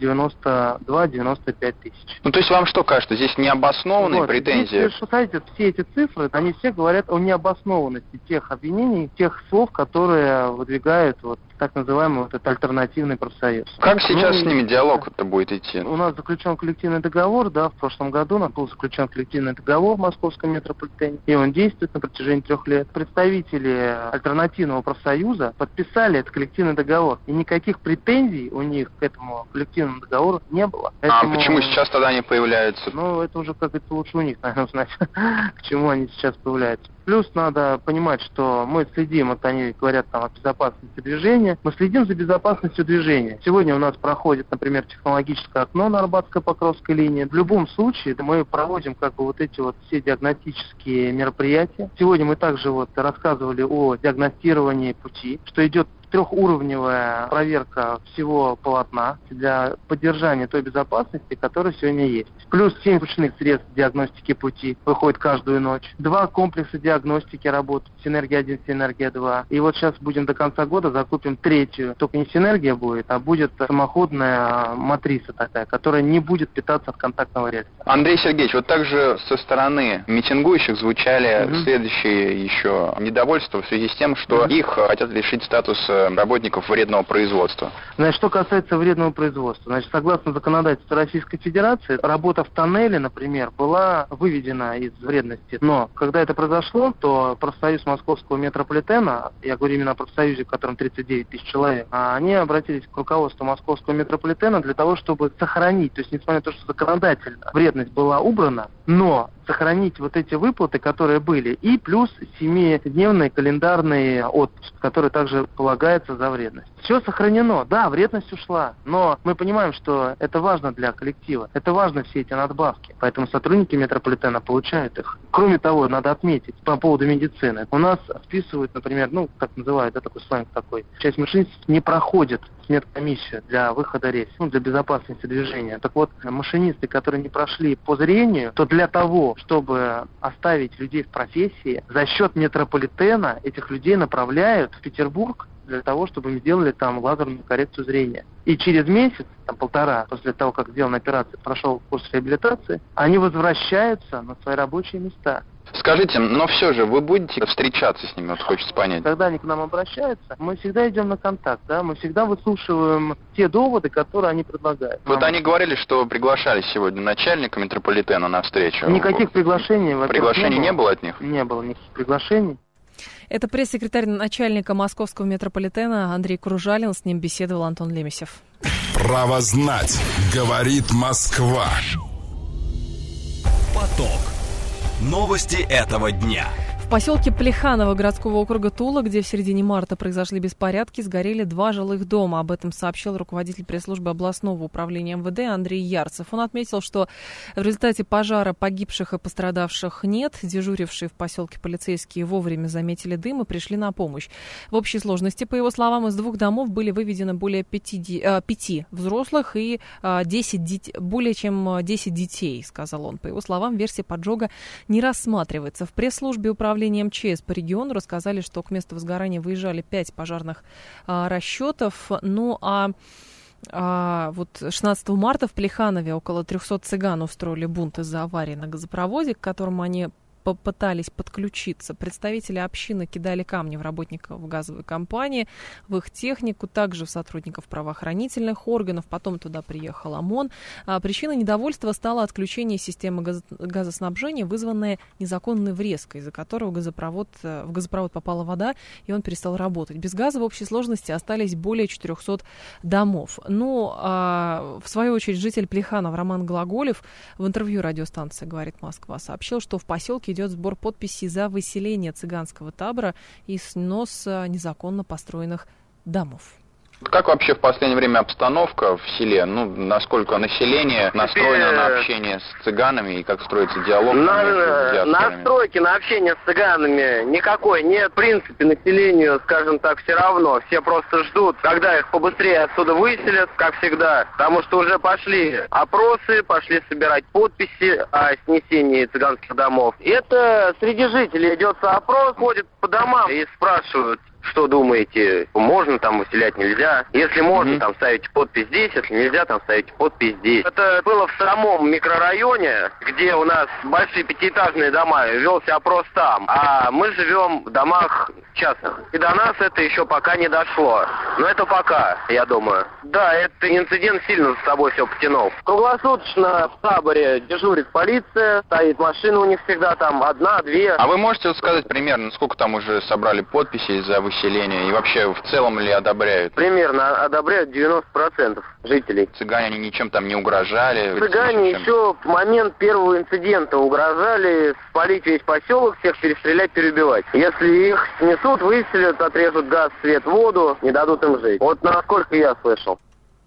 92-95 тысяч. Ну, то есть вам что кажется, здесь необоснованные претензии? Здесь, посмотрите, все эти цифры, они все говорят о необоснованности тех обвинений, тех слов, которые выдвигают вот так называемый вот этот альтернативный профсоюз. Как сейчас с ними диалог-то будет идти? У нас заключен коллективный договор, да, в прошлом году у нас был заключен коллективный договор в московском метрополитене, и он действует на протяжении 3 лет. Представители альтернативного профсоюза подписали этот коллективный договор, и никаких претензий у них к этому коллективному договору не было. Поэтому... А почему сейчас тогда они появляются? Ну, это уже как-то лучше у них, наверное, узнать, к чему они сейчас появляются. Плюс надо понимать, что мы следим, вот они говорят там о безопасности движения, мы следим за безопасностью движения. Сегодня у нас проходит, например, технологическое окно на Арбатско-Покровской линии. В любом случае мы проводим как бы вот эти вот все диагностические мероприятия. Сегодня мы также вот рассказывали о диагностировании пути, что идет 3-уровневая проверка всего полотна для поддержания той безопасности, которая сегодня есть. Плюс 7 ручных средств диагностики пути выходит каждую ночь. 2 комплекса диагностики работают. Синергия-1, Синергия-2. И вот сейчас будем до конца года закупим 3-ю. Только не Синергия будет, а будет самоходная матрица такая, которая не будет питаться от контактного рельса. Андрей Сергеевич, вот также со стороны митингующих звучали следующие еще недовольства в связи с тем, что их хотят лишить статуса работников вредного производства. Значит, что касается вредного производства, значит, согласно законодательству Российской Федерации, работа в тоннеле, например, была выведена из вредности. Но когда это произошло, то профсоюз московского метрополитена, я говорю именно о профсоюзе, в котором 39 тысяч человек, они обратились к руководству московского метрополитена для того, чтобы сохранить, то есть несмотря на то, что законодательно вредность была убрана, но сохранить вот эти выплаты, которые были, и плюс 7-дневный календарный отпуск, который также полагается за вредность. Все сохранено. Да, вредность ушла, но мы понимаем, что это важно для коллектива, это важно все эти надбавки, поэтому сотрудники метрополитена получают их. Кроме того, надо отметить по поводу медицины. У нас списывают, например, так называют, да, такой сленг такой, часть машинистов не проходит медкомиссию для выхода рейса, для безопасности движения. Так вот, машинисты, которые не прошли по зрению, то для того, чтобы оставить людей в профессии, за счет метрополитена этих людей направляют в Петербург для того, чтобы им сделали там лазерную коррекцию зрения. И через месяц, полтора, после того, как сделана операция, прошел курс реабилитации, они возвращаются на свои рабочие места. Скажите, но все же вы будете встречаться с ними, вот хочется понять. Когда они к нам обращаются, мы всегда идем на контакт, да, мы всегда выслушиваем те доводы, которые они предлагают. Вот они говорили, что приглашали сегодня начальника метрополитена на встречу. Никаких приглашений. Приглашений не было от них? Не было никаких приглашений. Это пресс-секретарь начальника московского метрополитена Андрей Кружалин. С ним беседовал Антон Лемесев. Право знать, говорит Москва. Поток. Новости этого дня. В поселке Плеханово городского округа Тула, где в середине марта произошли беспорядки, сгорели 2 жилых дома. Об этом сообщил руководитель пресс-службы областного управления МВД Андрей Ярцев. Он отметил, что в результате пожара погибших и пострадавших нет. Дежурившие в поселке полицейские вовремя заметили дым и пришли на помощь. В общей сложности, по его словам, из 2 домов были выведены более 5 взрослых и более чем 10 детей, сказал он. По его словам, версия поджога не рассматривается. В пресс-службе управления МЧС по региону рассказали, что к месту возгорания выезжали 5 пожарных расчетов. Ну а вот 16 марта в Плеханове около 300 цыган устроили бунт из-за аварии на газопроводе, к которому они попытались подключиться. Представители общины кидали камни в работников газовой компании, в их технику, также в сотрудников правоохранительных органов. Потом туда приехал ОМОН. Причиной недовольства стало отключение системы газоснабжения, вызванное незаконной врезкой, из-за которого в газопровод попала вода, и он перестал работать. Без газа в общей сложности остались более 400 домов. В свою очередь, житель Плеханова Роман Глаголев в интервью радиостанции «Говорит Москва» сообщил, что в поселке идет сбор подписей за выселение цыганского табора и снос незаконно построенных домов. Как вообще в последнее время обстановка в селе? Насколько население настроено на общение с цыганами и как строится диалог между диаспорами? Настройки на общение с цыганами никакой нет. В принципе, населению, скажем так, все равно. Все просто ждут, когда их побыстрее отсюда выселят, как всегда. Потому что уже пошли опросы, пошли собирать подписи о снесении цыганских домов. Это среди жителей идется опрос, ходят по домам и спрашивают, что думаете, можно там выселять, нельзя? Если можно, там ставите подпись здесь, если нельзя, там ставите подпись здесь. Это было в самом микрорайоне, где у нас большие 5-этажные дома, велся опрос там. А мы живем в домах частных. И до нас это еще пока не дошло. Но это пока, я думаю. Да, этот инцидент сильно за собой все потянул. Круглосуточно в таборе дежурит полиция, стоит машина у них всегда там, 1-2. А вы можете сказать примерно, сколько там уже собрали подписей за выселение и вообще в целом ли одобряют? Примерно одобряют 90% жителей. Цыгане они ничем там не угрожали? Цыгане еще в момент первого инцидента угрожали спалить весь поселок, всех перестрелять, переубивать. Если их снесут, выселят, отрежут газ, свет, воду, не дадут им жить. Вот насколько я слышал.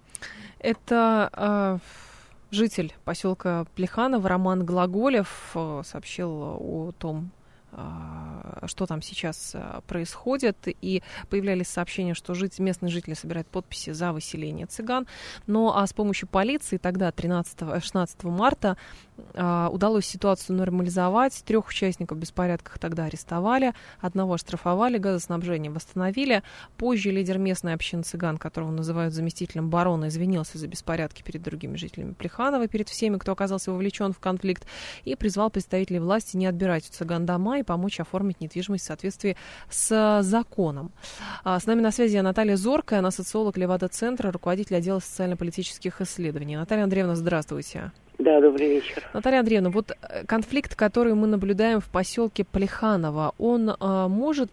Это житель поселка Плеханово Роман Глаголев сообщил о том, что там сейчас происходит, и появлялись сообщения, что местные жители собирают подписи за выселение цыган. А с помощью полиции тогда, 16 марта, удалось ситуацию нормализовать. 3 участников беспорядков тогда арестовали, 1 оштрафовали, газоснабжение восстановили. Позже лидер местной общины цыган, которого называют заместителем барона, извинился за беспорядки перед другими жителями Плеханова, перед всеми, кто оказался вовлечен в конфликт, и призвал представителей власти не отбирать у цыган дома и помочь оформить недвижимость в соответствии с законом. С нами на связи Наталья Зоркая, она социолог Левада-центра, руководитель отдела социально-политических исследований. Наталья Андреевна, здравствуйте. Да, добрый вечер. Наталья Андреевна, вот конфликт, который мы наблюдаем в поселке Плеханово, он может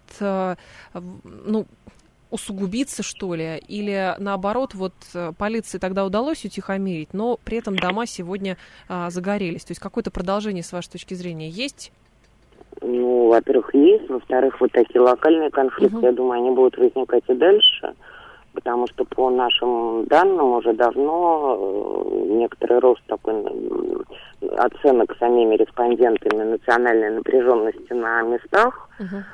усугубиться, что ли? Или наоборот, полиции тогда удалось утихомирить, но при этом дома сегодня загорелись? То есть какое-то продолжение, с вашей точки зрения, есть? Во-первых, есть. Во-вторых, вот такие локальные конфликты, я думаю, они будут возникать и дальше. Потому что по нашим данным уже давно некоторый рост такой оценок самими респондентами национальной напряженности на местах,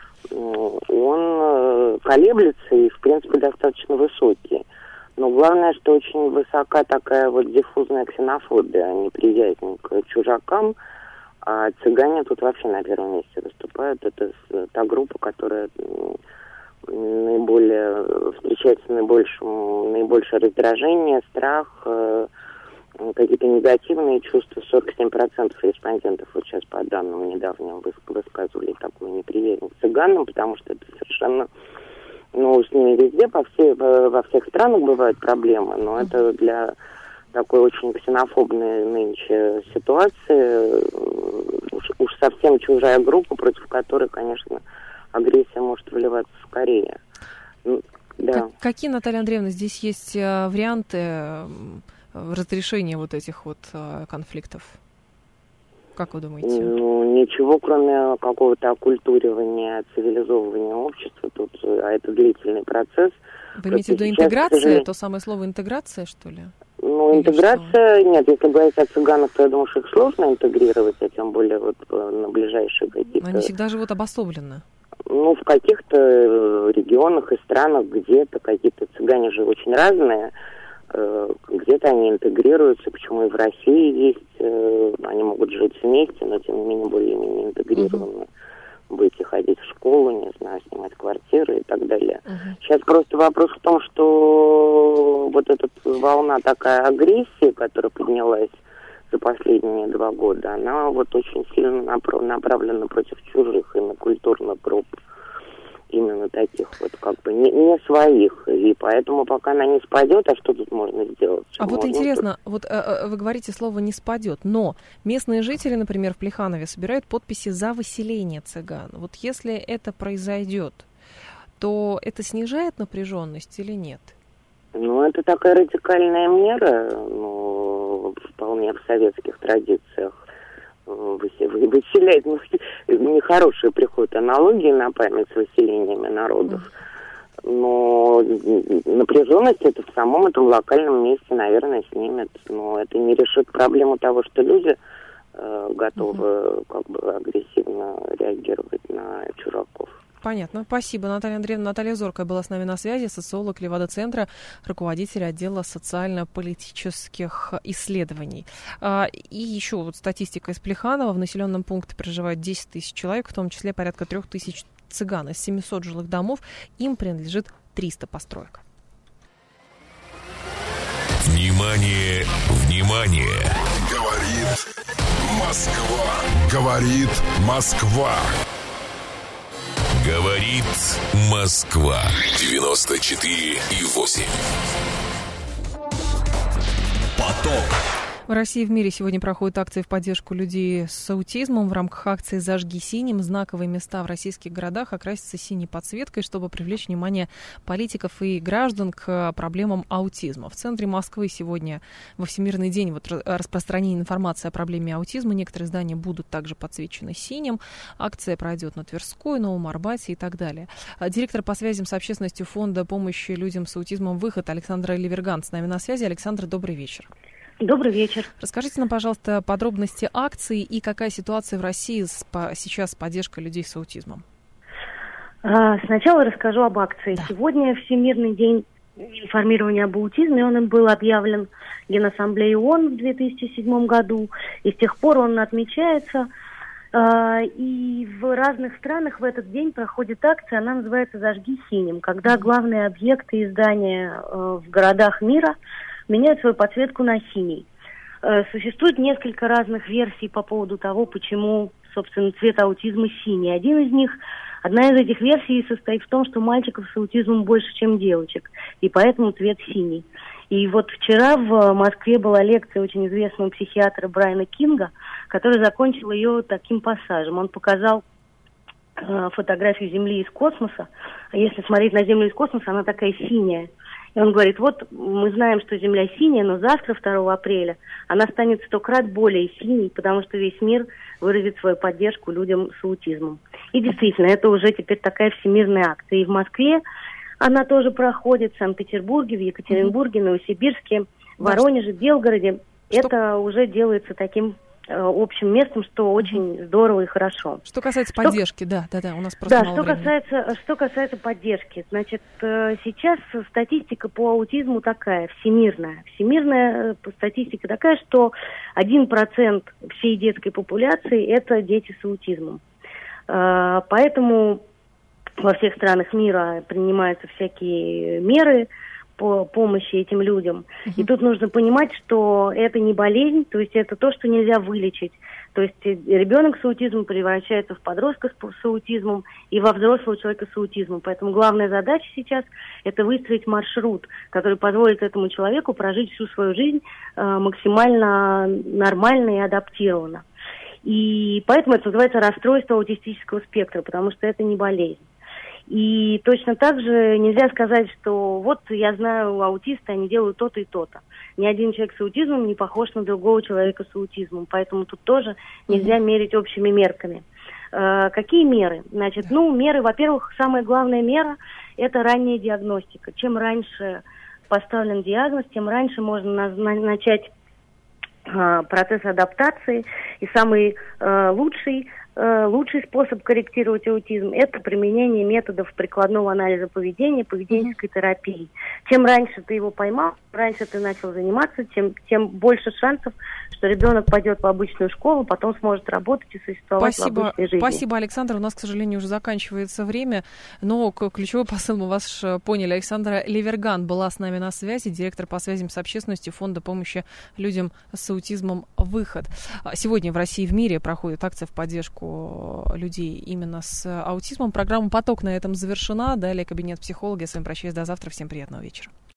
он колеблется и, в принципе, достаточно высокий. Но главное, что очень высока такая диффузная ксенофобия, неприязнь к чужакам, а цыгане тут вообще на первом месте выступают. Это та группа, которая наиболее встречается наибольшее раздражение, страх, какие-то негативные чувства. 47% респондентов вот сейчас по данным недавним высказывали такую неприязнь к цыганам, потому что это совершенно, с ними везде, во всех странах бывают проблемы, но это для такой очень ксенофобной нынче ситуации уж совсем чужая группа, против которой, конечно, агрессия может выливаться скорее. Да. Какие, Наталья Андреевна, здесь есть варианты разрешения вот этих конфликтов? Как вы думаете? Ну, ничего, кроме какого-то оккультуривания, цивилизовывания общества. Тут, а это длительный процесс. Вы имеете в виду интеграция? То самое слово интеграция, что ли? Ну, интеграция, нет, если говорить о цыганах, то я думаю, что их сложно интегрировать, а тем более вот на ближайшие какие-то... Они всегда живут обособленно. Ну, в каких-то регионах и странах где-то какие-то цыгане же очень разные, где-то они интегрируются, почему и в России есть, они могут жить вместе, но тем не менее более-менее интегрированы. Быть и ходить в школу, не знаю, снимать квартиры и так далее. Сейчас просто вопрос в том, что вот эта волна такая агрессии, которая поднялась за последние 2 года, она вот очень сильно направлена против чужих и на культурный труп именно таких вот как бы не своих. И поэтому пока она не спадет, а что тут можно сделать? А вот интересно, вот вы говорите слово «не спадет», но местные жители, например, в Плеханове собирают подписи за выселение цыган. Вот если это произойдет, то это снижает напряженность или нет? Ну, это такая радикальная мера, ну, вполне в советских традициях. Выселять, ну, нехорошие приходят аналогии на память с выселениями народов. Но напряженность это в самом этом локальном месте, наверное, снимет. Но это не решит проблему того, что люди готовы как бы агрессивно реагировать на чужаков. Понятно. Спасибо, Наталья Андреевна. Наталья Зоркая была с нами на связи, социолог Левада-центра, руководитель отдела социально-политических исследований. И еще вот статистика из Плеханова. В населенном пункте проживает 10 тысяч человек, в том числе порядка 3 тысяч цыган. Из 700 жилых домов им принадлежит 300 построек. Внимание, внимание! Говорит Москва. Говорит Москва. Говорит Москва. 94,8. Поток. В России и в мире сегодня проходят акции в поддержку людей с аутизмом. В рамках акции «Зажги синим» знаковые места в российских городах окрасятся синей подсветкой, чтобы привлечь внимание политиков и граждан к проблемам аутизма. В центре Москвы сегодня во Всемирный день распространения информации о проблеме аутизма. Некоторые здания будут также подсвечены синим. Акция пройдет на Тверской, Новом Арбате и так далее. Директор по связям с общественностью фонда помощи людям с аутизмом «Выход» Александра Ливергант с нами на связи. Александра, добрый вечер. Добрый вечер. Расскажите нам, пожалуйста, подробности акции и какая ситуация в России сейчас с поддержкой людей с аутизмом. Сначала расскажу об акции. Да. Сегодня Всемирный день информирования об аутизме. Он был объявлен Генассамблеей ООН в 2007 году. И с тех пор он отмечается. И в разных странах в этот день проходит акция, она называется «Зажги синим», когда главные объекты и здания в городах мира меняют свою подсветку на синий. Существует несколько разных версий по поводу того, почему, собственно, цвет аутизма синий. Одна из этих версий состоит в том, что мальчиков с аутизмом больше, чем девочек, и поэтому цвет синий. И вот вчера в Москве была лекция очень известного психиатра Брайана Кинга, который закончил ее таким пассажем. Он показал фотографию Земли из космоса. А если смотреть на Землю из космоса, она такая синяя. И он говорит, вот мы знаем, что Земля синяя, но завтра, 2 апреля, она станет 100 крат более синей, потому что весь мир выразит свою поддержку людям с аутизмом. И действительно, это уже теперь такая всемирная акция. И в Москве она тоже проходит, в Санкт-Петербурге, в Екатеринбурге, Новосибирске, в Воронеже, Белгороде. Это уже делается таким общим местом, что очень здорово и хорошо. Что касается поддержки, да, у нас просто мало времени. Что касается поддержки, значит, сейчас статистика по аутизму такая, всемирная. Всемирная статистика такая, что 1% всей детской популяции – это дети с аутизмом. Поэтому во всех странах мира принимаются всякие меры по помощи этим людям. И тут нужно понимать, что это не болезнь, то есть это то, что нельзя вылечить. То есть ребенок с аутизмом превращается в подростка с аутизмом и во взрослого человека с аутизмом. Поэтому главная задача сейчас – это выстроить маршрут, который позволит этому человеку прожить всю свою жизнь максимально нормально и адаптированно. И поэтому это называется расстройство аутистического спектра, потому что это не болезнь. И точно так же нельзя сказать, что вот я знаю аутисты, они делают то-то и то-то. Ни один человек с аутизмом не похож на другого человека с аутизмом, поэтому тут тоже нельзя мерить общими мерками. Какие меры? Значит, меры, во-первых, самая главная мера – это ранняя диагностика. Чем раньше поставлен диагноз, тем раньше можно начать процесс адаптации. И самый лучший способ корректировать аутизм – это применение методов прикладного анализа поведения, поведенческой терапии. Чем раньше ты его поймал, раньше ты начал заниматься, тем больше шансов, что ребенок пойдет в обычную школу, потом сможет работать и существовать в обычной жизни. Спасибо, Александр. У нас, к сожалению, уже заканчивается время, но ключевой посыл мы вас поняли. Александра Леверган была с нами на связи, директор по связям с общественностью Фонда помощи людям с аутизмом «Выход». Сегодня в России и в мире проходит акция в поддержку людей именно с аутизмом. Программа «Поток» на этом завершена. Далее кабинет психолога. Я с вами прощаюсь до завтра. Всем приятного вечера.